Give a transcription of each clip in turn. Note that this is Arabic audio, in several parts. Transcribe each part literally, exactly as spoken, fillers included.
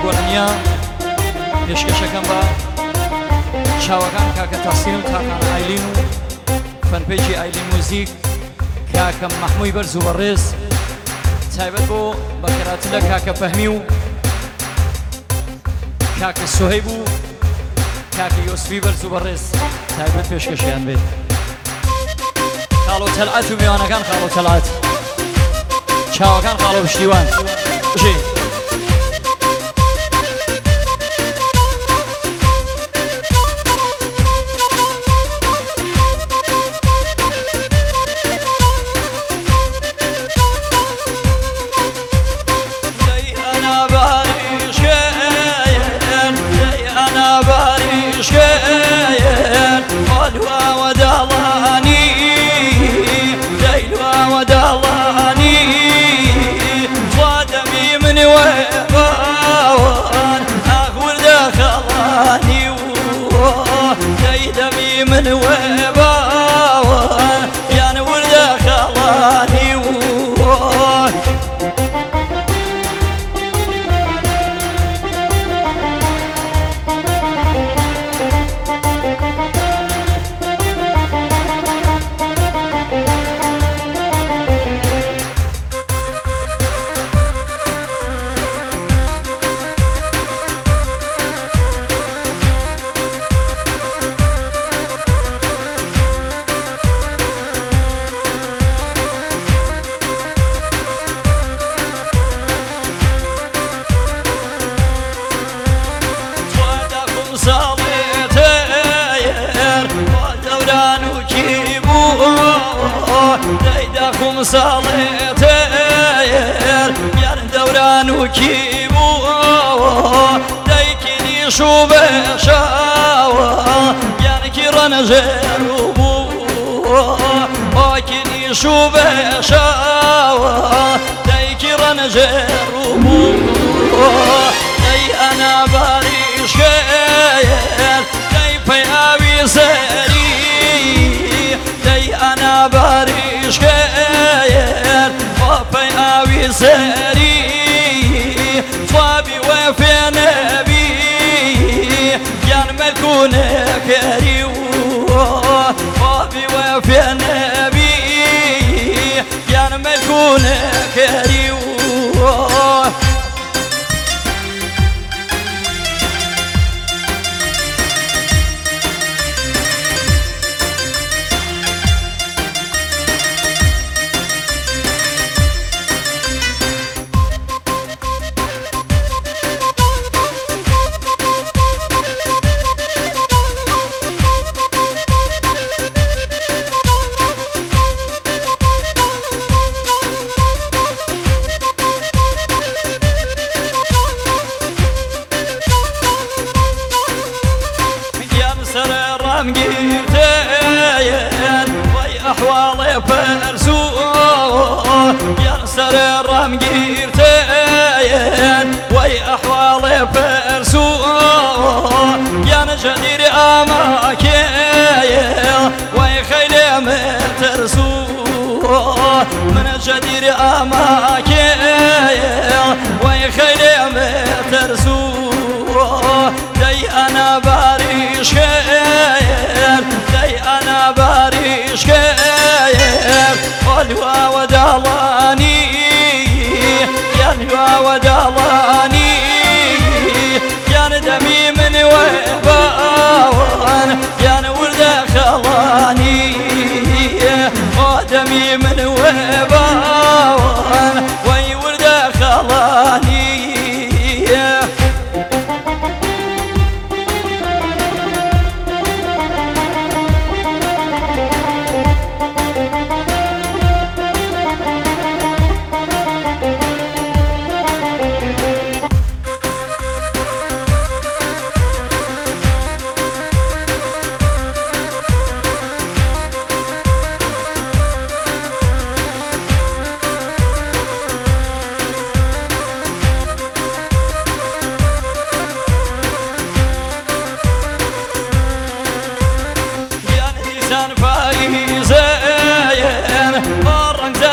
گۆرانیا پێشکەشەکەم بە چاوەکان کاکە تاسین و تاقان ئایلین و فەنپێکی ئایلین موزیک کاکە مەحمووی بەرز و بەڕێز تایبەت بۆ بەکەراتلە کاکە فەهمی و کاکە سوهەیب و کاکە یۆسفی بەرز و بەڕێز تایبەت پێشکەشیان بێت خاڵۆ تەلعەت و میوانەکان خاڵۆ تەلعەت چاوەکان خاڵۆ پشتیوان بژێ من وباوان يعني ولد خلاني ووه ديداكم صالتير بيان دوران وكيبو ديكني شو بشاوة بيان كيران جروبو وكني شو بشاوة ديكيران جروبو دي انا باريش خير دي بياوي سري دي انا باريش خير وفي آوي سري صابي وفي نبي يان ملكون كري صابي وفي نبي يان ملكون كري مقيرتين وي أحوالي فرسو يا سر مقيرتين وي أحوالي فرسو يا نجدير أماكين وي خيلي مترسو من جدير أماكين وي خيلي مترسو دي أنا باريش خير دي أنا باريش خير قلوا ودالاني ينوى ودالاني يان دمي من وباوان يان ولد خلاني ودمي من وباوان وي ولد خلاني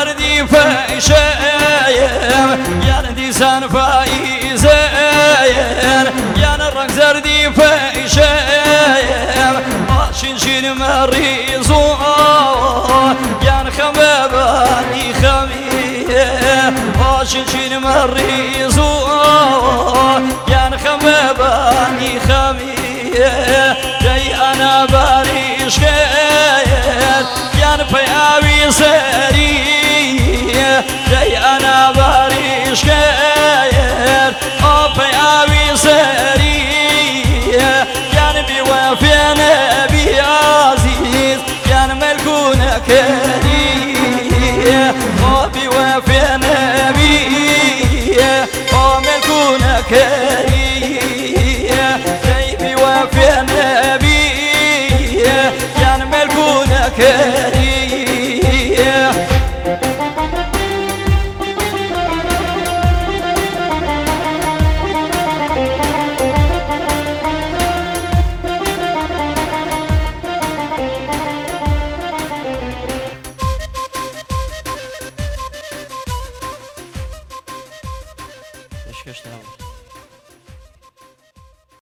فايشة يا نديسان فايزة بني فايشام شنشين مريزو يان خمباني خمي شنشين مريزو